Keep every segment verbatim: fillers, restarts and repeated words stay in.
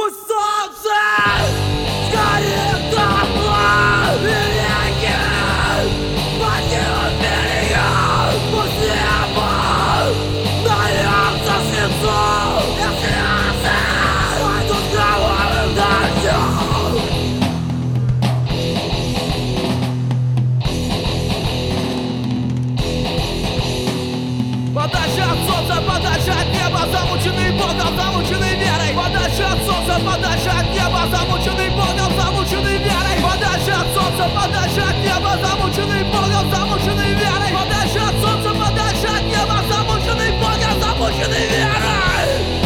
Пусть солнце сгорит дотла, и реки покинут берега. Пусть небо нальется свинцом, и слезы пойдут кровавым дождем. Подальше от солнца, подальше от неба, замученный Богом, замученный верой. Подальше от солнца, подальше от неба, замученный Богом, замученный верой. Подальше от солнца, подальше от неба, замученный Богом, замученный верой. Подальше от солнца, подальше от неба, замученный Богом, замученный верой.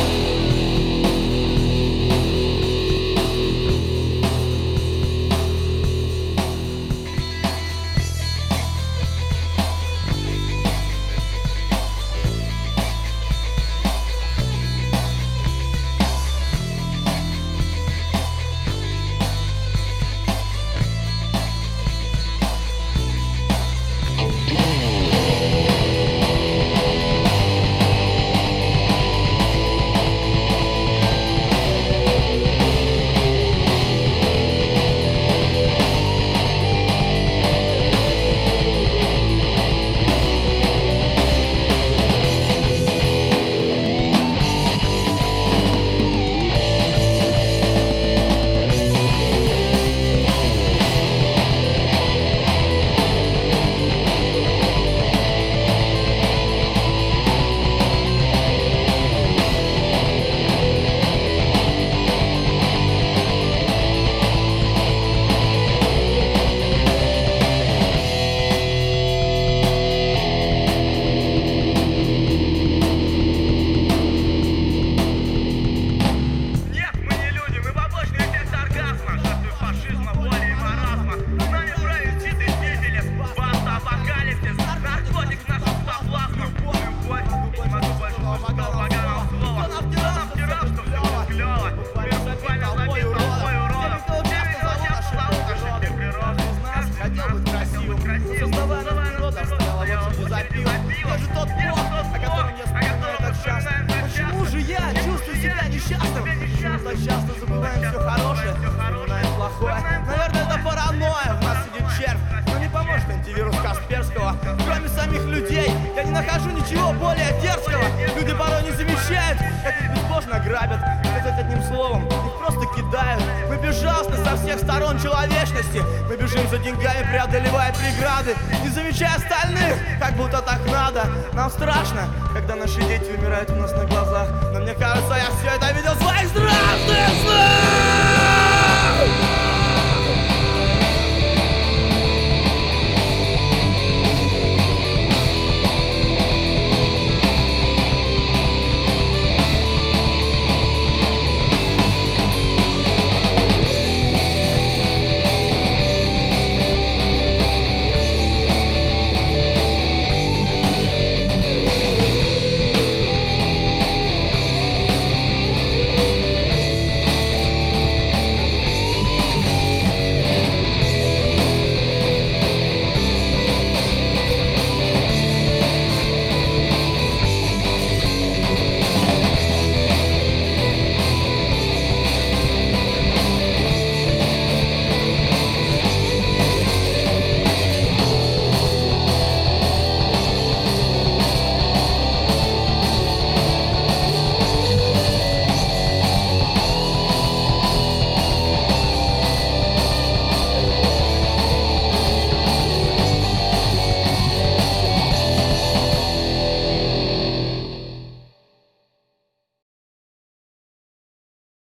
Часто забываем все хорошее, вспоминаем плохое. Наверное, это паранойя, в нас сидит червь. Но не поможет антивирус Касперского. Кроме самих людей, я не нахожу ничего более дерзкого. Люди порой не замечают, как их безбожно грабят. Сказать одним словом, их просто кидают. Мы безжалостны со всех сторон человечности. Мы бежим за деньгами, преодолевая преграды, не замечая остальных, как будто так надо. Нам страшно, когда наши дети умирают у нас на глазах. Но мне кажется, я все это видел в своих страшных снах.